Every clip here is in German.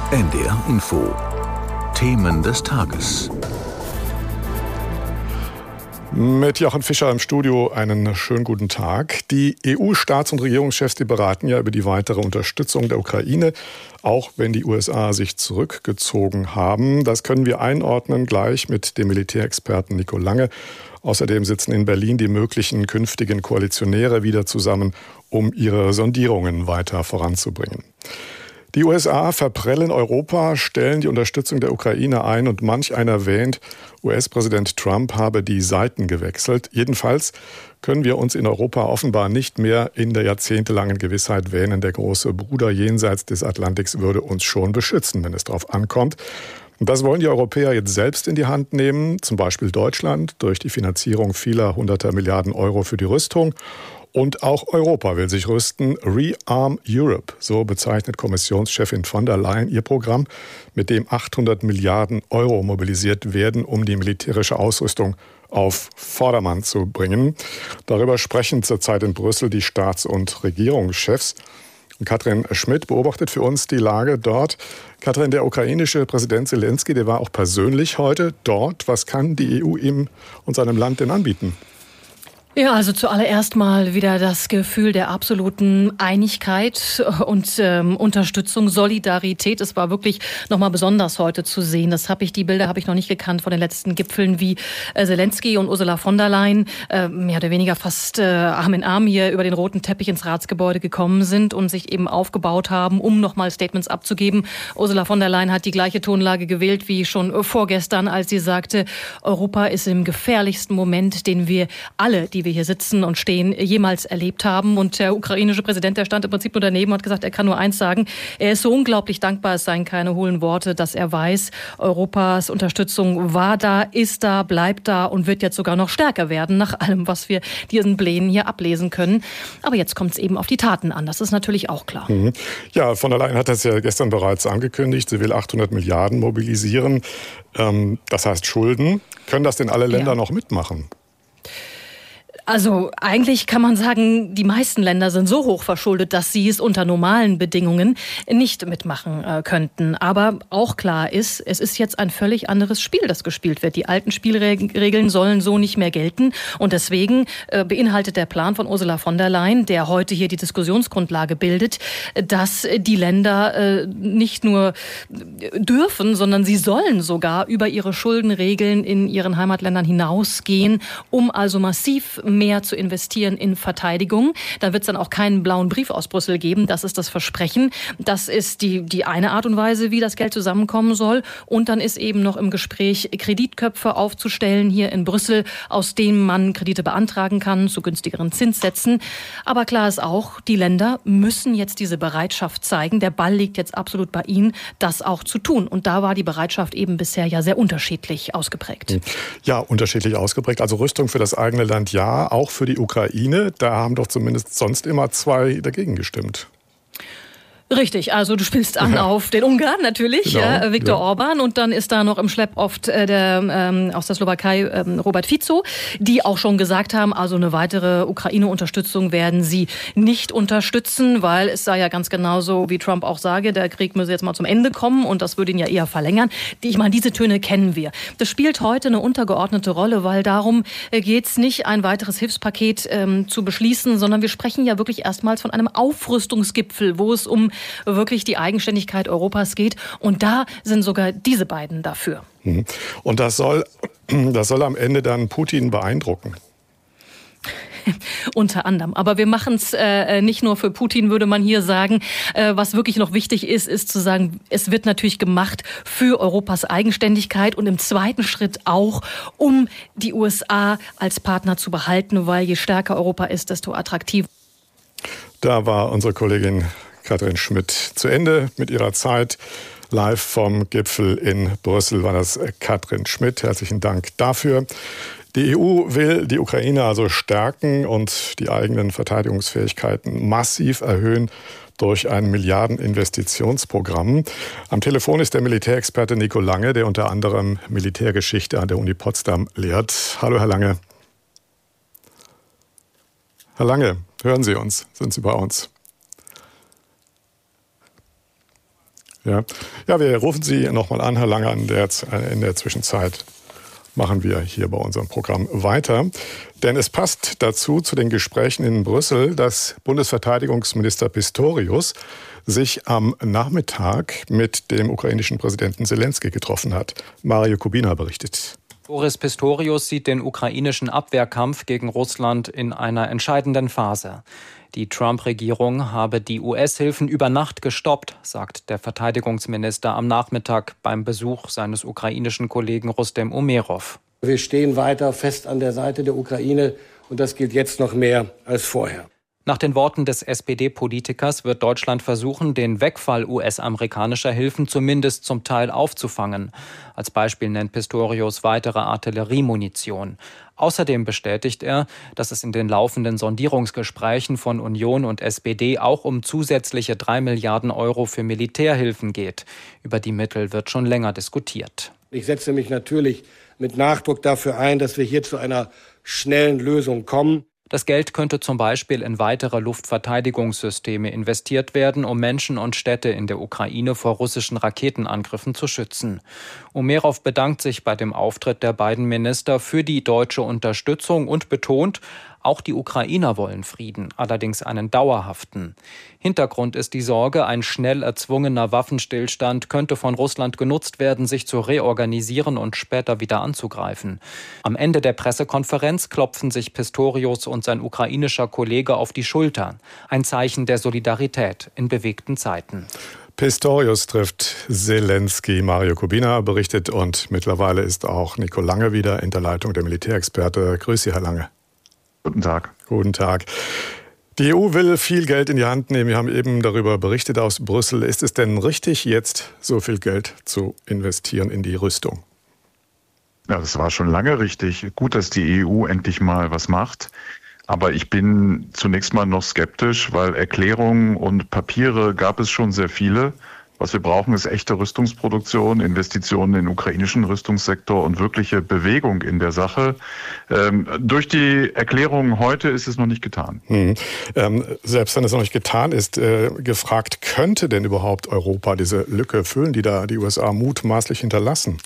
NDR Info. Themen des Tages. Mit Jochen Fischer im Studio einen schönen guten Tag. Die EU-Staats- und Regierungschefs, die beraten ja über die weitere Unterstützung der Ukraine, auch wenn die USA sich zurückgezogen haben. Das können wir einordnen gleich mit dem Militärexperten Nico Lange. Außerdem sitzen in Berlin die möglichen künftigen Koalitionäre wieder zusammen, um ihre Sondierungen weiter voranzubringen. Die USA verprellen Europa, stellen die Unterstützung der Ukraine ein und manch einer wähnt, US-Präsident Trump habe die Seiten gewechselt. Jedenfalls können wir uns in Europa offenbar nicht mehr in der jahrzehntelangen Gewissheit wähnen, der große Bruder jenseits des Atlantiks würde uns schon beschützen, wenn es darauf ankommt. Und das wollen die Europäer jetzt selbst in die Hand nehmen, zum Beispiel Deutschland durch die Finanzierung vieler hunderter Milliarden Euro für die Rüstung. Und auch Europa will sich rüsten. Rearm Europe, so bezeichnet Kommissionschefin von der Leyen ihr Programm, mit dem 800 Milliarden Euro mobilisiert werden, um die militärische Ausrüstung auf Vordermann zu bringen. Darüber sprechen zurzeit in Brüssel die Staats- und Regierungschefs. Katrin Schmidt beobachtet für uns die Lage dort. Katrin, der ukrainische Präsident Zelensky, der war auch persönlich heute dort. Was kann die EU ihm und seinem Land denn anbieten? Ja, also zuallererst mal wieder das Gefühl der absoluten Einigkeit und Unterstützung, Solidarität. Es war wirklich nochmal besonders heute zu sehen. Die Bilder habe ich noch nicht gekannt von den letzten Gipfeln, wie Zelensky und Ursula von der Leyen mehr oder weniger fast Arm in Arm hier über den roten Teppich ins Ratsgebäude gekommen sind und sich eben aufgebaut haben, um nochmal Statements abzugeben. Ursula von der Leyen hat die gleiche Tonlage gewählt wie schon vorgestern, als sie sagte, Europa ist im gefährlichsten Moment, den wir alle, die wir hier sitzen und stehen, jemals erlebt haben. Und der ukrainische Präsident, der stand im Prinzip nur daneben und hat gesagt, er kann nur eins sagen, er ist so unglaublich dankbar, es seien keine hohlen Worte, dass er weiß, Europas Unterstützung war da, ist da, bleibt da und wird jetzt sogar noch stärker werden, nach allem, was wir diesen Plänen hier ablesen können. Aber jetzt kommt es eben auf die Taten an, das ist natürlich auch klar. Ja, von der Leyen hat das ja gestern bereits angekündigt, sie will 800 Milliarden mobilisieren, das heißt Schulden. Können das denn alle Länder noch mitmachen? Also eigentlich kann man sagen, die meisten Länder sind so hoch verschuldet, dass sie es unter normalen Bedingungen nicht mitmachen könnten. Aber auch klar ist, es ist jetzt ein völlig anderes Spiel, das gespielt wird. Die alten Spielregeln sollen so nicht mehr gelten. Und deswegen beinhaltet der Plan von Ursula von der Leyen, der heute hier die Diskussionsgrundlage bildet, dass die Länder nicht nur dürfen, sondern sie sollen sogar über ihre Schuldenregeln in ihren Heimatländern hinausgehen, um also massiv mehr zu investieren in Verteidigung. Da wird es dann auch keinen blauen Brief aus Brüssel geben. Das ist das Versprechen. Das ist die eine Art und Weise, wie das Geld zusammenkommen soll. Und dann ist eben noch im Gespräch, Kreditköpfe aufzustellen hier in Brüssel, aus denen man Kredite beantragen kann zu günstigeren Zinssätzen. Aber klar ist auch, die Länder müssen jetzt diese Bereitschaft zeigen. Der Ball liegt jetzt absolut bei ihnen, das auch zu tun. Und da war die Bereitschaft eben bisher ja sehr unterschiedlich ausgeprägt. Ja, unterschiedlich ausgeprägt. Also Rüstung für das eigene Land, ja. Auch für die Ukraine, da haben doch zumindest sonst immer zwei dagegen gestimmt. Richtig, also du spielst an auf den Ungarn natürlich, genau, ja, Viktor Orbán, und dann ist da noch im Schlepp oft aus der Slowakei Robert Fico, die auch schon gesagt haben, also eine weitere Ukraine-Unterstützung werden sie nicht unterstützen, weil es sei ja ganz genauso, wie Trump auch sage, der Krieg müsse jetzt mal zum Ende kommen und das würde ihn ja eher verlängern. Ich meine, diese Töne kennen wir. Das spielt heute eine untergeordnete Rolle, weil darum geht es nicht, ein weiteres Hilfspaket zu beschließen, sondern wir sprechen ja wirklich erstmals von einem Aufrüstungsgipfel, wo es um wirklich die Eigenständigkeit Europas geht. Und da sind sogar diese beiden dafür. Und das soll am Ende dann Putin beeindrucken. Unter anderem. Aber wir machen es nicht nur für Putin, würde man hier sagen. Was wirklich noch wichtig ist, ist zu sagen, es wird natürlich gemacht für Europas Eigenständigkeit und im zweiten Schritt auch, um die USA als Partner zu behalten, weil je stärker Europa ist, desto attraktiver. Da war unsere Kollegin Katrin Schmidt zu Ende mit ihrer Zeit. Live vom Gipfel in Brüssel war das Katrin Schmidt. Herzlichen Dank dafür. Die EU will die Ukraine also stärken und die eigenen Verteidigungsfähigkeiten massiv erhöhen durch ein Milliardeninvestitionsprogramm. Am Telefon ist der Militärexperte Nico Lange, der unter anderem Militärgeschichte an der Uni Potsdam lehrt. Hallo, Herr Lange. Herr Lange, hören Sie uns? Sind Sie bei uns? Ja, wir rufen Sie nochmal an, Herr Lange, in der Zwischenzeit machen wir hier bei unserem Programm weiter. Denn es passt dazu, zu den Gesprächen in Brüssel, dass Bundesverteidigungsminister Pistorius sich am Nachmittag mit dem ukrainischen Präsidenten Selenskyj getroffen hat. Mario Kubina berichtet. Boris Pistorius sieht den ukrainischen Abwehrkampf gegen Russland in einer entscheidenden Phase. Die Trump-Regierung habe die US-Hilfen über Nacht gestoppt, sagt der Verteidigungsminister am Nachmittag beim Besuch seines ukrainischen Kollegen Rustem Umerov. Wir stehen weiter fest an der Seite der Ukraine und das gilt jetzt noch mehr als vorher. Nach den Worten des SPD-Politikers wird Deutschland versuchen, den Wegfall US-amerikanischer Hilfen zumindest zum Teil aufzufangen. Als Beispiel nennt Pistorius weitere Artilleriemunition. Außerdem bestätigt er, dass es in den laufenden Sondierungsgesprächen von Union und SPD auch um zusätzliche 3 Milliarden Euro für Militärhilfen geht. Über die Mittel wird schon länger diskutiert. Ich setze mich natürlich mit Nachdruck dafür ein, dass wir hier zu einer schnellen Lösung kommen. Das Geld könnte zum Beispiel in weitere Luftverteidigungssysteme investiert werden, um Menschen und Städte in der Ukraine vor russischen Raketenangriffen zu schützen. Umerov bedankt sich bei dem Auftritt der beiden Minister für die deutsche Unterstützung und betont, auch die Ukrainer wollen Frieden, allerdings einen dauerhaften. Hintergrund ist die Sorge, ein schnell erzwungener Waffenstillstand könnte von Russland genutzt werden, sich zu reorganisieren und später wieder anzugreifen. Am Ende der Pressekonferenz klopfen sich Pistorius und sein ukrainischer Kollege auf die Schultern. Ein Zeichen der Solidarität in bewegten Zeiten. Pistorius trifft Selenskyj. Mario Kubina berichtet und mittlerweile ist auch Nico Lange wieder in der Leitung, der Militärexperte. Grüß Sie, Herr Lange. Guten Tag. Guten Tag. Die EU will viel Geld in die Hand nehmen. Wir haben eben darüber berichtet aus Brüssel. Ist es denn richtig, jetzt so viel Geld zu investieren in die Rüstung? Ja, das war schon lange richtig. Gut, dass die EU endlich mal was macht. Aber ich bin zunächst mal noch skeptisch, weil Erklärungen und Papiere gab es schon sehr viele. Was wir brauchen, ist echte Rüstungsproduktion, Investitionen in den ukrainischen Rüstungssektor und wirkliche Bewegung in der Sache. Durch die Erklärungen heute ist es noch nicht getan. Selbst wenn es noch nicht getan ist, gefragt, könnte denn überhaupt Europa diese Lücke füllen, die da die USA mutmaßlich hinterlassen?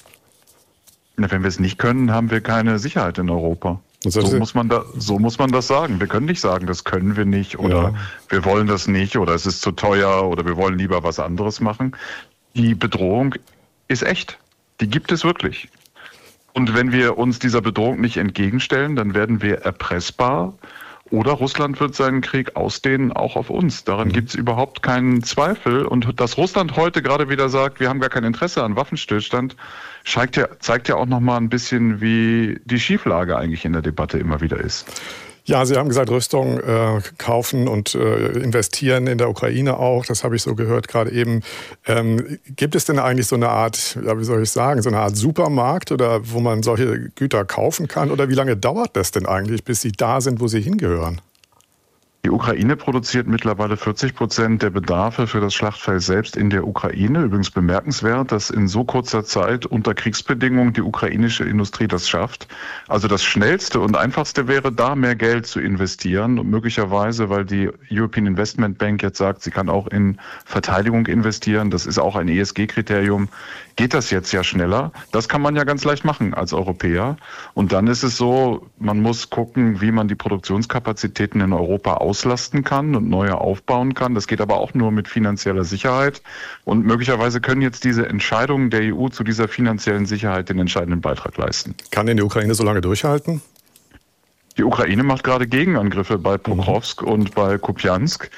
Wenn wir es nicht können, haben wir keine Sicherheit in Europa. So muss man das sagen. Wir können nicht sagen, das können wir nicht oder wir wollen das nicht oder es ist zu teuer oder wir wollen lieber was anderes machen. Die Bedrohung ist echt. Die gibt es wirklich. Und wenn wir uns dieser Bedrohung nicht entgegenstellen, dann werden wir erpressbar oder Russland wird seinen Krieg ausdehnen, auch auf uns. Daran gibt es überhaupt keinen Zweifel. Und dass Russland heute gerade wieder sagt, wir haben gar kein Interesse an Waffenstillstand, zeigt ja auch noch mal ein bisschen, wie die Schieflage eigentlich in der Debatte immer wieder ist. Ja, Sie haben gesagt, Rüstung kaufen und investieren in der Ukraine auch. Das habe ich so gehört gerade eben. Gibt es denn eigentlich so eine Art, ja, wie soll ich sagen, so eine Art Supermarkt oder wo man solche Güter kaufen kann? Oder wie lange dauert das denn eigentlich, bis sie da sind, wo sie hingehören? Die Ukraine produziert mittlerweile 40% der Bedarfe für das Schlachtfeld selbst in der Ukraine. Übrigens bemerkenswert, dass in so kurzer Zeit unter Kriegsbedingungen die ukrainische Industrie das schafft. Also das Schnellste und Einfachste wäre, da mehr Geld zu investieren. Und möglicherweise, weil die European Investment Bank jetzt sagt, sie kann auch in Verteidigung investieren, das ist auch ein ESG-Kriterium, geht das jetzt ja schneller. Das kann man ja ganz leicht machen als Europäer. Und dann ist es so, man muss gucken, wie man die Produktionskapazitäten in Europa auslasten kann und neue aufbauen kann. Das geht aber auch nur mit finanzieller Sicherheit. Und möglicherweise können jetzt diese Entscheidungen der EU zu dieser finanziellen Sicherheit den entscheidenden Beitrag leisten. Kann denn die Ukraine so lange durchhalten? Die Ukraine macht gerade Gegenangriffe bei Pokrovsk und bei Kupiansk.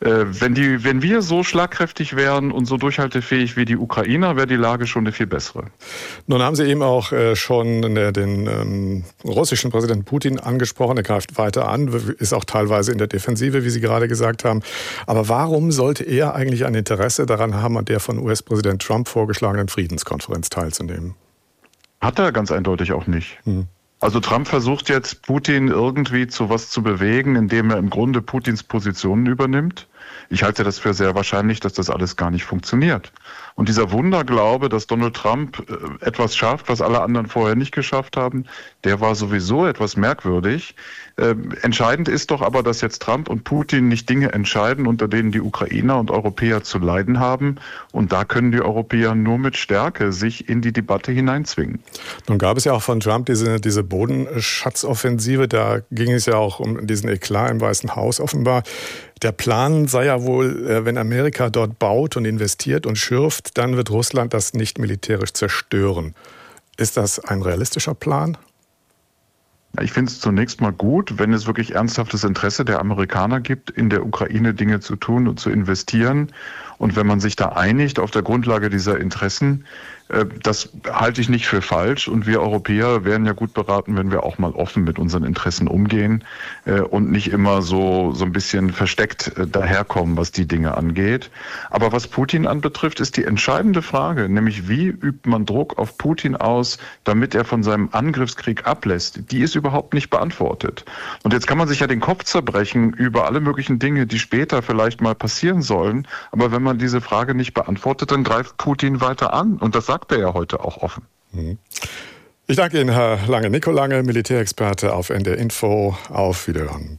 Wenn wir so schlagkräftig wären und so durchhaltefähig wie die Ukrainer, wäre die Lage schon eine viel bessere. Nun haben Sie eben auch schon den russischen Präsidenten Putin angesprochen. Er greift weiter an, ist auch teilweise in der Defensive, wie Sie gerade gesagt haben. Aber warum sollte er eigentlich ein Interesse daran haben, an der von US-Präsident Trump vorgeschlagenen Friedenskonferenz teilzunehmen? Hat er ganz eindeutig auch nicht. Also Trump versucht jetzt, Putin irgendwie zu was zu bewegen, indem er im Grunde Putins Positionen übernimmt. Ich halte das für sehr wahrscheinlich, dass das alles gar nicht funktioniert. Und dieser Wunderglaube, dass Donald Trump etwas schafft, was alle anderen vorher nicht geschafft haben, der war sowieso etwas merkwürdig. Entscheidend ist doch aber, dass jetzt Trump und Putin nicht Dinge entscheiden, unter denen die Ukrainer und Europäer zu leiden haben. Und da können die Europäer nur mit Stärke sich in die Debatte hineinzwingen. Nun gab es ja auch von Trump diese Bodenschatzoffensive. Da ging es ja auch um diesen Eklat im Weißen Haus offenbar. Der Plan sei ja wohl, wenn Amerika dort baut und investiert und schürft, dann wird Russland das nicht militärisch zerstören. Ist das ein realistischer Plan? Ich finde es zunächst mal gut, wenn es wirklich ernsthaftes Interesse der Amerikaner gibt, in der Ukraine Dinge zu tun und zu investieren. Und wenn man sich da einigt auf der Grundlage dieser Interessen, das halte ich nicht für falsch. Und wir Europäer wären ja gut beraten, wenn wir auch mal offen mit unseren Interessen umgehen und nicht immer so ein bisschen versteckt daherkommen, was die Dinge angeht. Aber was Putin anbetrifft, ist die entscheidende Frage, nämlich wie übt man Druck auf Putin aus, damit er von seinem Angriffskrieg ablässt. Die ist überhaupt nicht beantwortet. Und jetzt kann man sich ja den Kopf zerbrechen über alle möglichen Dinge, die später vielleicht mal passieren sollen. Aber wenn man diese Frage nicht beantwortet, dann greift Putin weiter an. Und das sagt er ja heute auch offen. Ich danke Ihnen, Herr Lange. Nico Lange, Militärexperte auf NDR Info. Auf Wiederhören.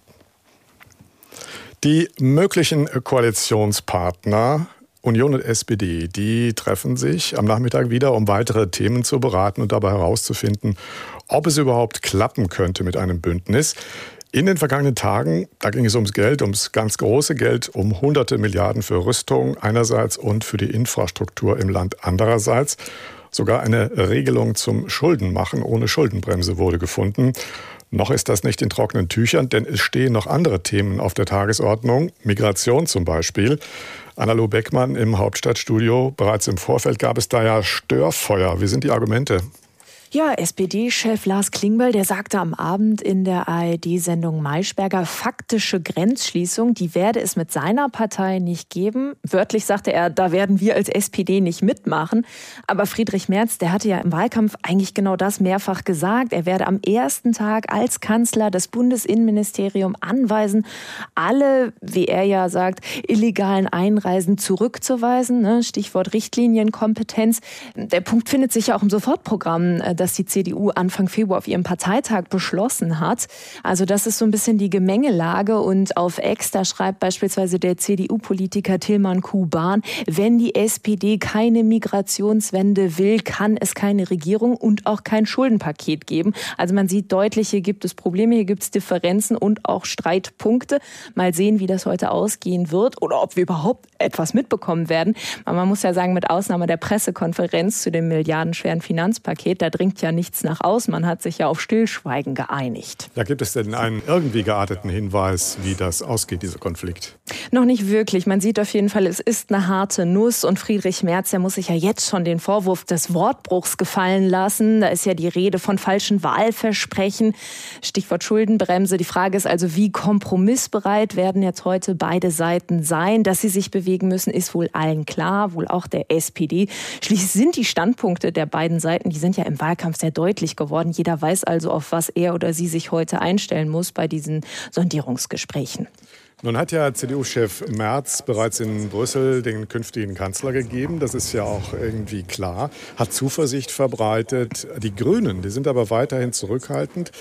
Die möglichen Koalitionspartner Union und SPD, die treffen sich am Nachmittag wieder, um weitere Themen zu beraten und dabei herauszufinden, ob es überhaupt klappen könnte mit einem Bündnis. In den vergangenen Tagen, da ging es ums Geld, ums ganz große Geld, um hunderte Milliarden für Rüstung einerseits und für die Infrastruktur im Land andererseits. Sogar eine Regelung zum Schuldenmachen ohne Schuldenbremse wurde gefunden. Noch ist das nicht in trockenen Tüchern, denn es stehen noch andere Themen auf der Tagesordnung. Migration zum Beispiel. Anna-Lu Beckmann im Hauptstadtstudio. Bereits im Vorfeld gab es da ja Störfeuer. Wie sind die Argumente? Ja, SPD-Chef Lars Klingbeil, der sagte am Abend in der ARD-Sendung Maischberger, faktische Grenzschließung, die werde es mit seiner Partei nicht geben. Wörtlich sagte er, da werden wir als SPD nicht mitmachen. Aber Friedrich Merz, der hatte ja im Wahlkampf eigentlich genau das mehrfach gesagt. Er werde am ersten Tag als Kanzler das Bundesinnenministerium anweisen, alle, wie er ja sagt, illegalen Einreisen zurückzuweisen. Stichwort Richtlinienkompetenz. Der Punkt findet sich ja auch im Sofortprogramm, das die CDU Anfang Februar auf ihrem Parteitag beschlossen hat. Also das ist so ein bisschen die Gemengelage. Und auf X, da schreibt beispielsweise der CDU-Politiker Tilman Kuban, wenn die SPD keine Migrationswende will, kann es keine Regierung und auch kein Schuldenpaket geben. Also man sieht deutlich, hier gibt es Probleme, hier gibt es Differenzen und auch Streitpunkte. Mal sehen, wie das heute ausgehen wird oder ob wir überhaupt etwas mitbekommen werden. Aber man muss ja sagen, mit Ausnahme der Pressekonferenz zu dem milliardenschweren Finanzpaket, da dringt ja nichts nach außen. Man hat sich ja auf Stillschweigen geeinigt. Ja, gibt es denn einen irgendwie gearteten Hinweis, wie das ausgeht, dieser Konflikt? Noch nicht wirklich. Man sieht auf jeden Fall, es ist eine harte Nuss. Und Friedrich Merz, der muss sich ja jetzt schon den Vorwurf des Wortbruchs gefallen lassen. Da ist ja die Rede von falschen Wahlversprechen. Stichwort Schuldenbremse. Die Frage ist also, wie kompromissbereit werden jetzt heute beide Seiten sein? Dass sie sich bewegen müssen, ist wohl allen klar, wohl auch der SPD. Schließlich sind die Standpunkte der beiden Seiten, die sind ja im Wahlkampf sehr deutlich geworden. Jeder weiß also, auf was er oder sie sich heute einstellen muss bei diesen Sondierungsgesprächen. Nun hat ja CDU-Chef Merz bereits in Brüssel den künftigen Kanzler gegeben. Das ist ja auch irgendwie klar. Hat Zuversicht verbreitet. Die Grünen, die sind aber weiterhin zurückhaltend.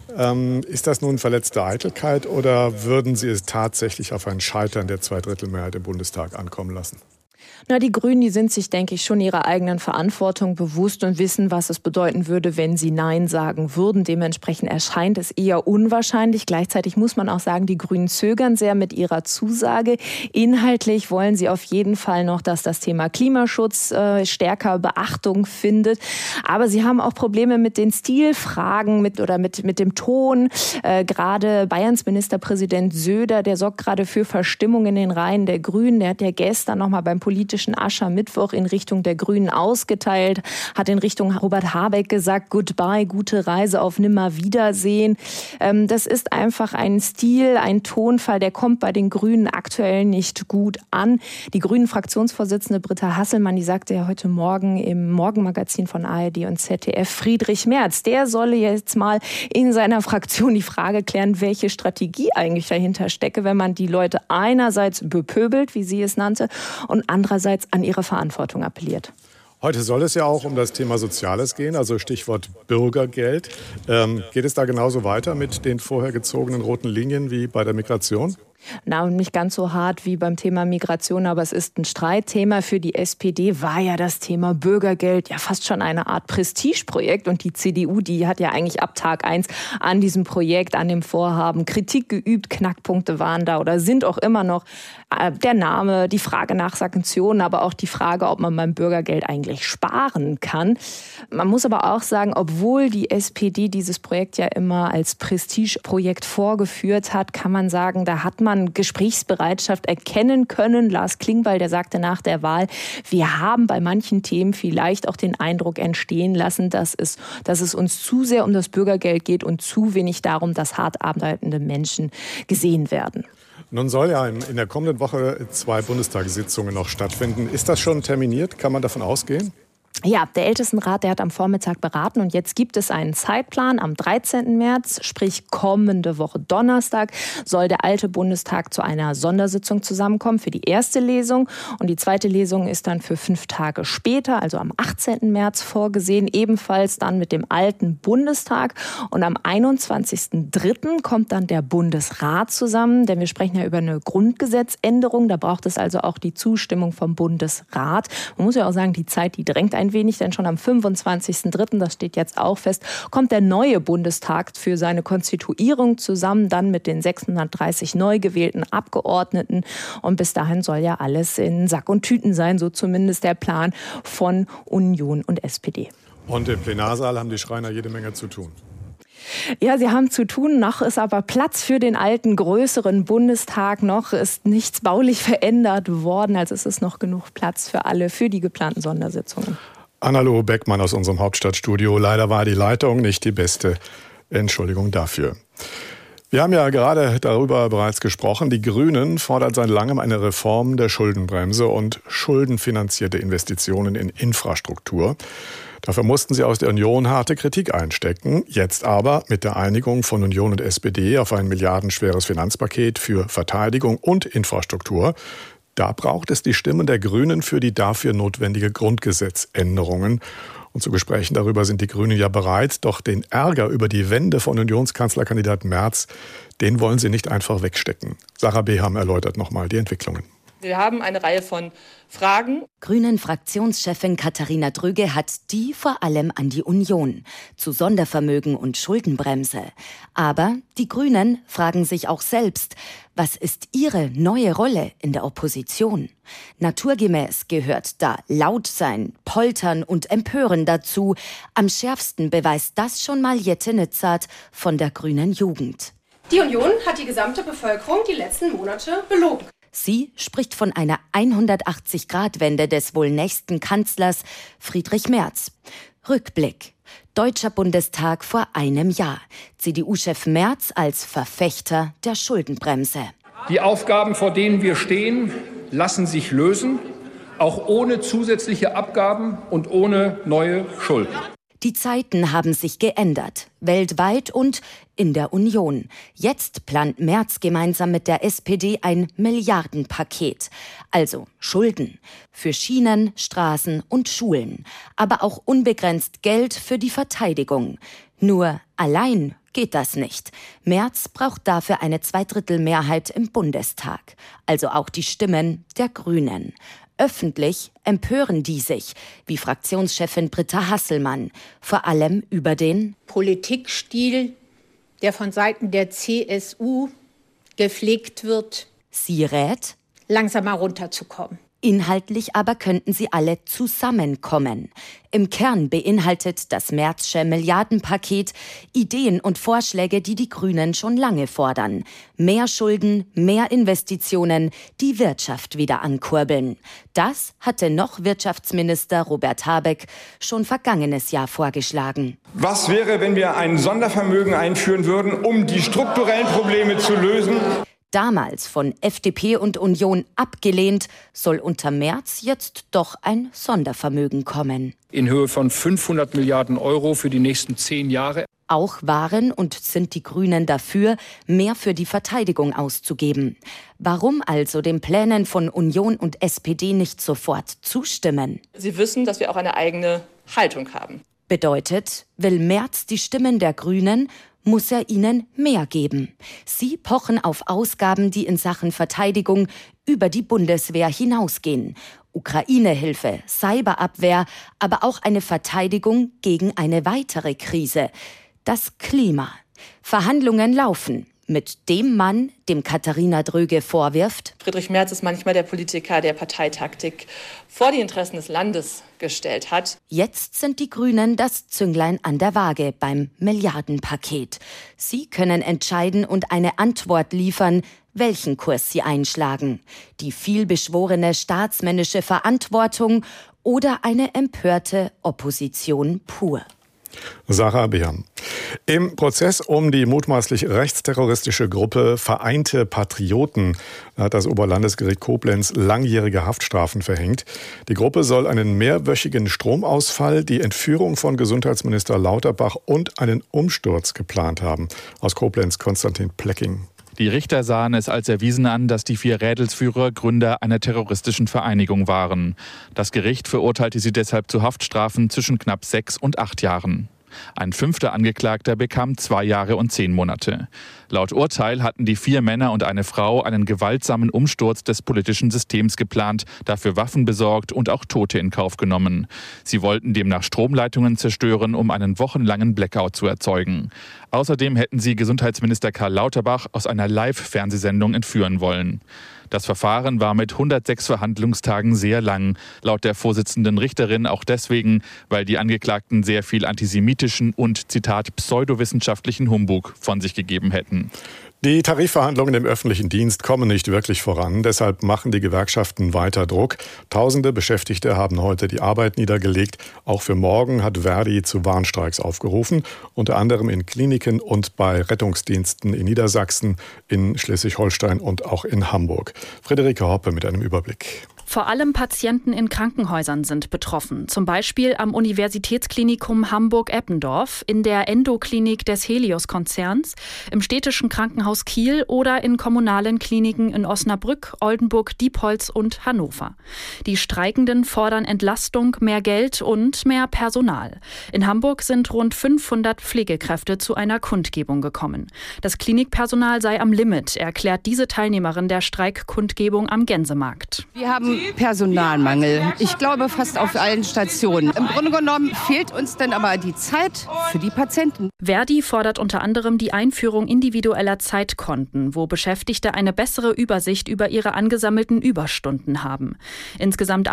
Ist das nun verletzte Eitelkeit oder würden Sie es tatsächlich auf ein Scheitern der Zweidrittelmehrheit im Bundestag ankommen lassen? Na, die Grünen, die sind sich, denke ich, schon ihrer eigenen Verantwortung bewusst und wissen, was es bedeuten würde, wenn sie Nein sagen würden. Dementsprechend erscheint es eher unwahrscheinlich. Gleichzeitig muss man auch sagen, die Grünen zögern sehr mit ihrer Zusage. Inhaltlich wollen sie auf jeden Fall noch, dass das Thema Klimaschutz stärker Beachtung findet. Aber sie haben auch Probleme mit den Stilfragen mit dem Ton. Gerade Bayerns Ministerpräsident Söder, der sorgt gerade für Verstimmung in den Reihen der Grünen. Der hat ja gestern noch mal beim politischen Aschermittwoch in Richtung der Grünen ausgeteilt, hat in Richtung Robert Habeck gesagt, goodbye, gute Reise auf Nimmerwiedersehen. Das ist einfach ein Stil, ein Tonfall, der kommt bei den Grünen aktuell nicht gut an. Die Grünen-Fraktionsvorsitzende Britta Hasselmann, die sagte ja heute Morgen im Morgenmagazin von ARD und ZDF, Friedrich Merz, der solle jetzt mal in seiner Fraktion die Frage klären, welche Strategie eigentlich dahinter stecke, wenn man die Leute einerseits bepöbelt, wie sie es nannte, und andererseits an ihre Verantwortung appelliert. Heute soll es ja auch um das Thema Soziales gehen, also Stichwort Bürgergeld. Geht es da genauso weiter mit den vorher gezogenen roten Linien wie bei der Migration? Na, nicht ganz so hart wie beim Thema Migration, aber es ist ein Streitthema. Für die SPD war ja das Thema Bürgergeld ja fast schon eine Art Prestigeprojekt. Und die CDU, die hat ja eigentlich ab Tag 1 an diesem Projekt, an dem Vorhaben Kritik geübt. Knackpunkte waren da oder sind auch immer noch der Name, die Frage nach Sanktionen, aber auch die Frage, ob man beim Bürgergeld eigentlich sparen kann. Man muss aber auch sagen, obwohl die SPD dieses Projekt ja immer als Prestigeprojekt vorgeführt hat, kann man sagen, da hat man Gesprächsbereitschaft erkennen können. Lars Klingbeil, der sagte nach der Wahl, wir haben bei manchen Themen vielleicht auch den Eindruck entstehen lassen, dass es uns zu sehr um das Bürgergeld geht und zu wenig darum, dass hart arbeitende Menschen gesehen werden. Nun soll ja in der kommenden Woche 2 Bundestagssitzungen noch stattfinden. Ist das schon terminiert? Kann man davon ausgehen? Ja, der Ältestenrat, der hat am Vormittag beraten und jetzt gibt es einen Zeitplan. Am 13. März, sprich kommende Woche Donnerstag, soll der alte Bundestag zu einer Sondersitzung zusammenkommen für die erste Lesung. Und die zweite Lesung ist dann für 5 Tage später, also am 18. März vorgesehen, ebenfalls dann mit dem alten Bundestag. Und am 21.03. kommt dann der Bundesrat zusammen, denn wir sprechen ja über eine Grundgesetzänderung. Da braucht es also auch die Zustimmung vom Bundesrat. Man muss ja auch sagen, die Zeit, die drängt ein wenig, denn schon am 25.03., das steht jetzt auch fest, kommt der neue Bundestag für seine Konstituierung zusammen, dann mit den 630 neu gewählten Abgeordneten. Und bis dahin soll ja alles in Sack und Tüten sein, so zumindest der Plan von Union und SPD. Und im Plenarsaal haben die Schreiner jede Menge zu tun. Ja, sie haben zu tun. Noch ist aber Platz für den alten, größeren Bundestag. Noch ist nichts baulich verändert worden. Also es ist noch genug Platz für alle, für die geplanten Sondersitzungen. Anna-Lo Beckmann aus unserem Hauptstadtstudio. Leider war die Leitung nicht die beste. Entschuldigung dafür. Wir haben ja gerade darüber bereits gesprochen. Die Grünen fordern seit langem eine Reform der Schuldenbremse und schuldenfinanzierte Investitionen in Infrastruktur. Dafür mussten sie aus der Union harte Kritik einstecken. Jetzt aber mit der Einigung von Union und SPD auf ein milliardenschweres Finanzpaket für Verteidigung und Infrastruktur. Da braucht es die Stimmen der Grünen für die dafür notwendige Grundgesetzänderungen. Und zu Gesprächen darüber sind die Grünen ja bereit. Doch den Ärger über die Wende von Unionskanzlerkandidat Merz, den wollen sie nicht einfach wegstecken. Sarah Beham erläutert nochmal die Entwicklungen. Wir haben eine Reihe von Fragen. Grünen-Fraktionschefin Katharina Drüge hat die vor allem an die Union zu Sondervermögen und Schuldenbremse. Aber die Grünen fragen sich auch selbst, was ist ihre neue Rolle in der Opposition? Naturgemäß gehört da laut sein, poltern und empören dazu. Am schärfsten beweist das schon mal Jette Nitzart von der Grünen Jugend. Die Union hat die gesamte Bevölkerung die letzten Monate belogen. Sie spricht von einer 180-Grad-Wende des wohl nächsten Kanzlers Friedrich Merz. Rückblick. Deutscher Bundestag vor einem Jahr. CDU-Chef Merz als Verfechter der Schuldenbremse. Die Aufgaben, vor denen wir stehen, lassen sich lösen, auch ohne zusätzliche Abgaben und ohne neue Schulden. Die Zeiten haben sich geändert, weltweit und in der Union. Jetzt plant Merz gemeinsam mit der SPD ein Milliardenpaket. Also Schulden für Schienen, Straßen und Schulen. Aber auch unbegrenzt Geld für die Verteidigung. Nur allein geht das nicht. Merz braucht dafür eine Zweidrittelmehrheit im Bundestag. Also auch die Stimmen der Grünen. Öffentlich empören die sich, wie Fraktionschefin Britta Hasselmann, vor allem über den Politikstil, der von Seiten der CSU gepflegt wird. Sie rät, langsam mal runterzukommen. Inhaltlich aber könnten sie alle zusammenkommen. Im Kern beinhaltet das Merzsche Milliardenpaket Ideen und Vorschläge, die die Grünen schon lange fordern. Mehr Schulden, mehr Investitionen, die Wirtschaft wieder ankurbeln. Das hatte noch Wirtschaftsminister Robert Habeck schon vergangenes Jahr vorgeschlagen. Was wäre, wenn wir ein Sondervermögen einführen würden, um die strukturellen Probleme zu lösen? Damals von FDP und Union abgelehnt, soll unter Merz jetzt doch ein Sondervermögen kommen. In Höhe von 500 Milliarden Euro für die nächsten 10 Jahre. Auch waren und sind die Grünen dafür, mehr für die Verteidigung auszugeben. Warum also den Plänen von Union und SPD nicht sofort zustimmen? Sie wissen, dass wir auch eine eigene Haltung haben. Bedeutet, will Merz die Stimmen der Grünen, muss er ihnen mehr geben. Sie pochen auf Ausgaben, die in Sachen Verteidigung über die Bundeswehr hinausgehen. Ukraine-Hilfe, Cyberabwehr, aber auch eine Verteidigung gegen eine weitere Krise. Das Klima. Verhandlungen laufen. Mit dem Mann, dem Katharina Dröge vorwirft: Friedrich Merz ist manchmal der Politiker, der Parteitaktik vor die Interessen des Landes gestellt hat. Jetzt sind die Grünen das Zünglein an der Waage beim Milliardenpaket. Sie können entscheiden und eine Antwort liefern, welchen Kurs sie einschlagen. Die vielbeschworene staatsmännische Verantwortung oder eine empörte Opposition pur. Sarah Beham. Im Prozess um die mutmaßlich rechtsterroristische Gruppe Vereinte Patrioten hat das Oberlandesgericht Koblenz langjährige Haftstrafen verhängt. Die Gruppe soll einen mehrwöchigen Stromausfall, die Entführung von Gesundheitsminister Lauterbach und einen Umsturz geplant haben. Aus Koblenz Konstantin Plecking. Die Richter sahen es als erwiesen an, dass die 4 Rädelsführer Gründer einer terroristischen Vereinigung waren. Das Gericht verurteilte sie deshalb zu Haftstrafen zwischen knapp 6 und 8 Jahren. Ein 5. Angeklagter bekam 2 Jahre und 10 Monate. Laut Urteil hatten die 4 Männer und eine Frau einen gewaltsamen Umsturz des politischen Systems geplant, dafür Waffen besorgt und auch Tote in Kauf genommen. Sie wollten demnach Stromleitungen zerstören, um einen wochenlangen Blackout zu erzeugen. Außerdem hätten sie Gesundheitsminister Karl Lauterbach aus einer Live-Fernsehsendung entführen wollen. Das Verfahren war mit 106 Verhandlungstagen sehr lang, laut der Vorsitzenden Richterin auch deswegen, weil die Angeklagten sehr viel antisemitischen und, Zitat, pseudowissenschaftlichen Humbug von sich gegeben hätten. Die Tarifverhandlungen im öffentlichen Dienst kommen nicht wirklich voran. Deshalb machen die Gewerkschaften weiter Druck. Tausende Beschäftigte haben heute die Arbeit niedergelegt. Auch für morgen hat Verdi zu Warnstreiks aufgerufen. Unter anderem in Kliniken und bei Rettungsdiensten in Niedersachsen, in Schleswig-Holstein und auch in Hamburg. Friederike Hoppe mit einem Überblick. Vor allem Patienten in Krankenhäusern sind betroffen. Zum Beispiel am Universitätsklinikum Hamburg-Eppendorf, in der Endoklinik des Helios-Konzerns, im städtischen Krankenhaus Kiel oder in kommunalen Kliniken in Osnabrück, Oldenburg, Diepholz und Hannover. Die Streikenden fordern Entlastung, mehr Geld und mehr Personal. In Hamburg sind rund 500 Pflegekräfte zu einer Kundgebung gekommen. Das Klinikpersonal sei am Limit, erklärt diese Teilnehmerin der Streikkundgebung am Gänsemarkt. Wir haben Personalmangel. Ich glaube fast auf allen Stationen. Im Grunde genommen fehlt uns dann aber die Zeit für die Patienten. Verdi fordert unter anderem die Einführung individueller Zeitkonten, wo Beschäftigte eine bessere Übersicht über ihre angesammelten Überstunden haben. Insgesamt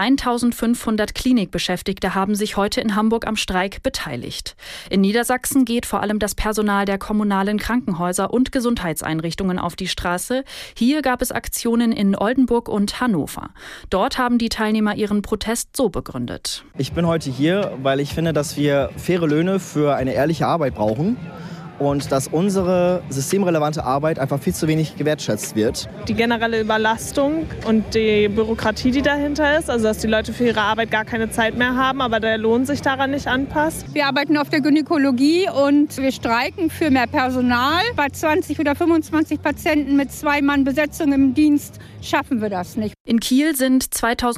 1500 Klinikbeschäftigte haben sich heute in Hamburg am Streik beteiligt. In Niedersachsen geht vor allem das Personal der kommunalen Krankenhäuser und Gesundheitseinrichtungen auf die Straße. Hier gab es Aktionen in Oldenburg und Hannover. Dort haben die Teilnehmer ihren Protest so begründet. Ich bin heute hier, weil ich finde, dass wir faire Löhne für eine ehrliche Arbeit brauchen und dass unsere systemrelevante Arbeit einfach viel zu wenig gewertschätzt wird. Die generelle Überlastung und die Bürokratie, die dahinter ist, also dass die Leute für ihre Arbeit gar keine Zeit mehr haben, aber der Lohn sich daran nicht anpasst. Wir arbeiten auf der Gynäkologie und wir streiken für mehr Personal. Bei 20 oder 25 Patienten mit 2-Mann-Besetzung im Dienst schaffen wir das nicht. In Kiel sind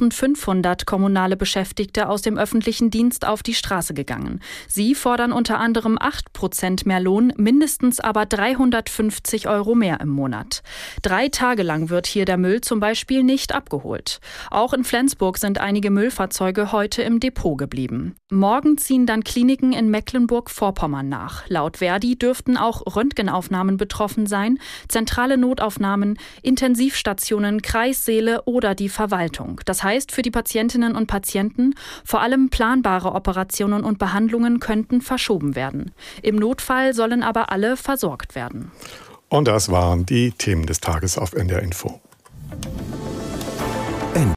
2500 kommunale Beschäftigte aus dem öffentlichen Dienst auf die Straße gegangen. Sie fordern unter anderem 8% mehr Lohn, mindestens aber 350 € mehr im Monat. 3 Tage lang wird hier der Müll zum Beispiel nicht abgeholt. Auch in Flensburg sind einige Müllfahrzeuge heute im Depot geblieben. Morgen ziehen dann Kliniken in Mecklenburg-Vorpommern nach. Laut Verdi dürften auch Röntgenaufnahmen betroffen sein, zentrale Notaufnahmen, Intensivstationen, Kreissäle oder oder die Verwaltung. Das heißt für die Patientinnen und Patienten, vor allem planbare Operationen und Behandlungen könnten verschoben werden. Im Notfall sollen aber alle versorgt werden. Und das waren die Themen des Tages auf NDR Info.